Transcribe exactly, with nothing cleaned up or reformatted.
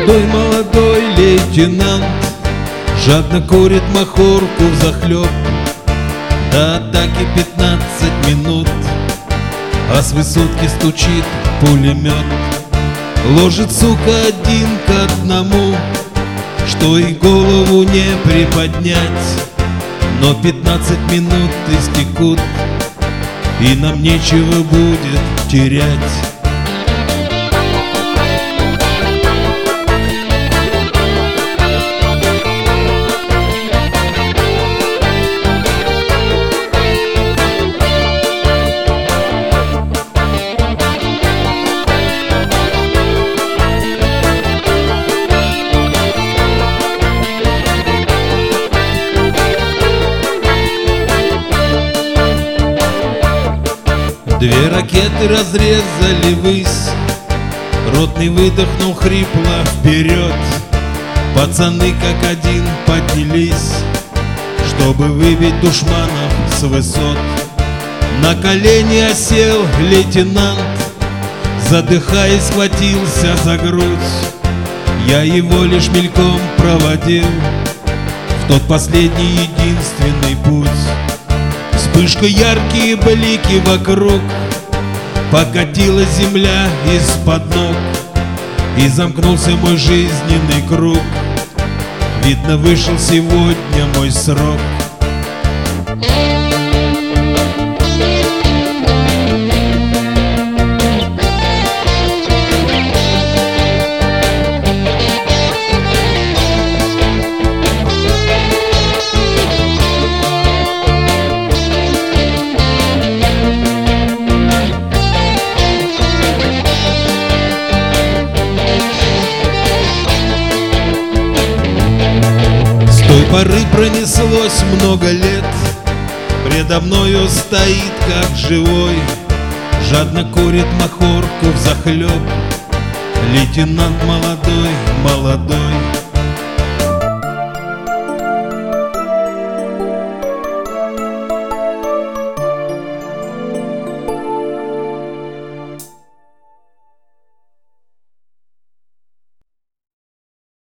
Молодой-молодой лейтенант жадно курит махорку взахлеб. До атаки пятнадцать минут, а с высотки стучит пулемет. Ложит, сука, один к одному, что и голову не приподнять. Но пятнадцать минут истекут, и нам нечего будет терять. Две ракеты разрезали высь, ротный выдохнул хрипло вперед. Пацаны как один поднялись, чтобы выбить душманов с высот. На колени осел лейтенант, задыхаясь, схватился за грудь. Я его лишь мельком проводил в тот последний единственный путь. Вспышка, яркие блики вокруг, покатилась земля из-под ног, и замкнулся мой жизненный круг. Видно, вышел сегодня мой срок. С той поры пронеслось много лет, предо мною стоит как живой, жадно курит махорку взахлеб. Лейтенант молодой, молодой.